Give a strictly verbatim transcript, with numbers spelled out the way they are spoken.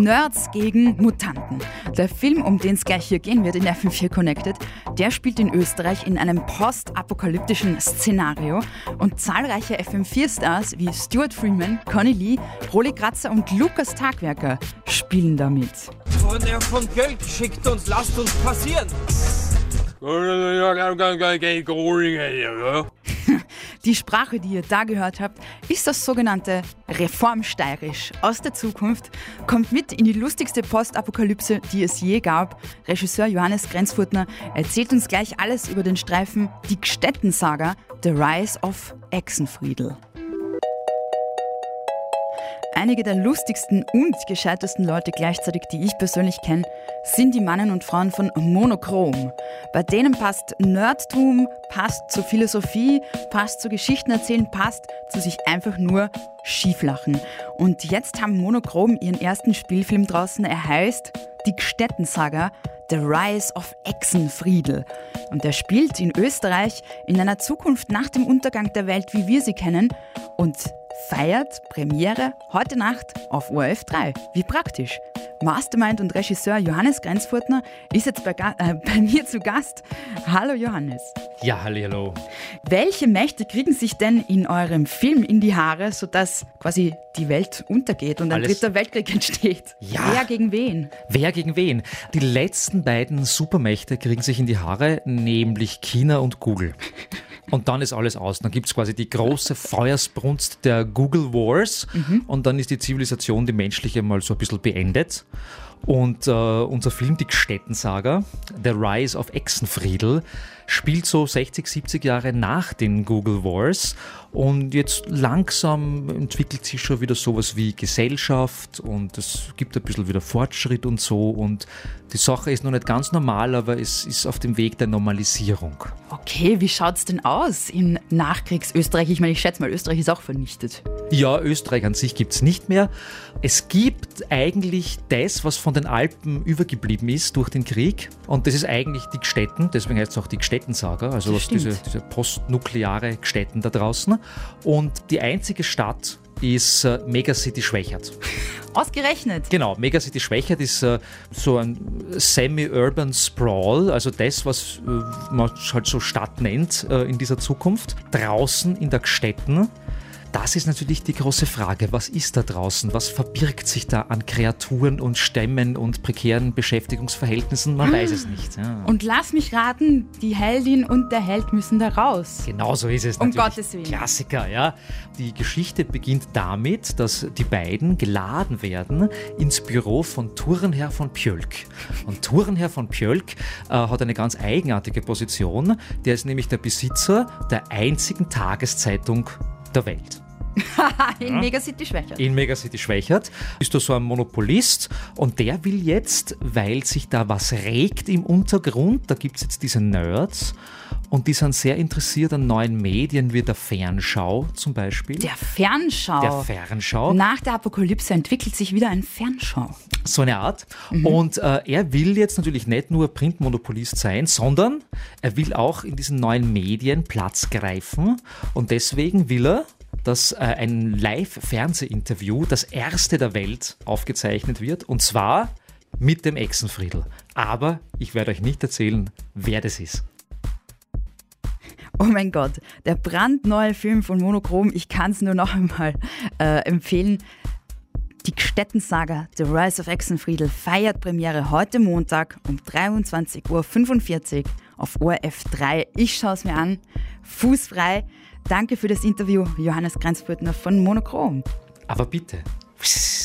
Nerds gegen Mutanten. Der Film, um den es gleich hier gehen wird in F M vier Connected, der spielt in Österreich in einem postapokalyptischen Szenario und zahlreiche F M vier Stars wie Stuart Freeman, Conny Lee, Rolli Kratzer und Lukas Tagwerker spielen damit. Von, von Geld schickt uns, lasst uns passieren. Die Sprache, die ihr da gehört habt, ist das sogenannte Reformsteirisch aus der Zukunft, kommt mit in die lustigste Postapokalypse, die es je gab. Regisseur Johannes Grenzfurthner erzählt uns gleich alles über den Streifen Die Gstetten-Saga, The Rise of Echsenfriedel. Einige der lustigsten und gescheitesten Leute gleichzeitig, die ich persönlich kenne, sind die Männer und Frauen von Monochrom. Bei denen passt Nerdtum, passt zur Philosophie, passt zu Geschichten erzählen, passt zu sich einfach nur schieflachen. Und jetzt haben Monochrom ihren ersten Spielfilm draußen. Er heißt Die Gstetten-Saga, The Rise of Echsenfriedel. Und er spielt in Österreich in einer Zukunft nach dem Untergang der Welt, wie wir sie kennen, und feiert Premiere heute Nacht auf O R F drei. Wie praktisch. Mastermind und Regisseur Johannes Grenzfurthner ist jetzt bei, äh, bei mir zu Gast. Hallo Johannes. Ja, halli, hallo. Welche Mächte kriegen sich denn in eurem Film in die Haare, sodass quasi die Welt untergeht und ein Alles. dritter Weltkrieg entsteht? Ja. Wer gegen wen? Wer gegen wen? Die letzten beiden Supermächte kriegen sich in die Haare, nämlich China und Google. Und dann ist alles aus. Dann gibt es quasi die große Feuersbrunst der Google Wars mhm. und dann ist die Zivilisation, die menschliche, mal so ein bisschen beendet. Und äh, unser Film, die Gstetten-Saga, The Rise of Echsenfriedel, spielt so sechzig, siebzig Jahre nach den Google Wars. Und jetzt langsam entwickelt sich schon wieder sowas wie Gesellschaft und es gibt ein bisschen wieder Fortschritt und so. Und die Sache ist noch nicht ganz normal, aber es ist auf dem Weg der Normalisierung. Okay, wie schaut's denn aus in Nachkriegs-Österreich? Ich meine, ich schätze mal, Österreich ist auch vernichtet. Ja, Österreich an sich gibt es nicht mehr. Es gibt eigentlich das, was von den Alpen übergeblieben ist durch den Krieg. Und das ist eigentlich die Gstetten, deswegen heißt es auch die Gstetten-Saga, also was diese, diese postnukleare Gstetten da draußen. Und die einzige Stadt ist äh, Megacity Schwächert. Ausgerechnet? Genau, Megacity Schwächert ist äh, so ein semi-urban Sprawl, also das, was äh, man halt so Stadt nennt äh, in dieser Zukunft. Draußen in der Gstetten. Das ist natürlich die große Frage. Was ist da draußen? Was verbirgt sich da an Kreaturen und Stämmen und prekären Beschäftigungsverhältnissen? Man weiß es nicht. Ja. Und lass mich raten, die Heldin und der Held müssen da raus. Genau so ist es Um natürlich. Gottes Willen. Klassiker, ja. Die Geschichte beginnt damit, dass die beiden geladen werden ins Büro von Turnherr von Pjölk. Und Turnherr von Pjölk äh, hat eine ganz eigenartige Position. Der ist nämlich der Besitzer der einzigen Tageszeitung der Welt. in ja. Megacity Schwächert. In Megacity Schwächert ist da so ein Monopolist und der will jetzt, weil sich da was regt im Untergrund, da gibt es jetzt diese Nerds und die sind sehr interessiert an neuen Medien wie der Fernschau zum Beispiel. Der Fernschau? Der Fernschau. Nach der Apokalypse entwickelt sich wieder ein Fernschau. So eine Art. Mhm. Und äh, er will jetzt natürlich nicht nur Printmonopolist sein, sondern er will auch in diesen neuen Medien Platz greifen und deswegen will er, dass äh, ein Live-Fernsehinterview, das erste der Welt, aufgezeichnet wird. Und zwar mit dem Echsenfriedel. Aber ich werde euch nicht erzählen, wer das ist. Oh mein Gott, der brandneue Film von Monochrom. Ich kann es nur noch einmal äh, empfehlen. Die Gstetten-Saga, The Rise of Echsenfriedel, feiert Premiere heute Montag um dreiundzwanzig Uhr fünfundvierzig auf O R F drei. Ich schaue es mir an. Fußfrei. Danke für das Interview, Johannes Grenzfurthner von Monochrom. Aber bitte.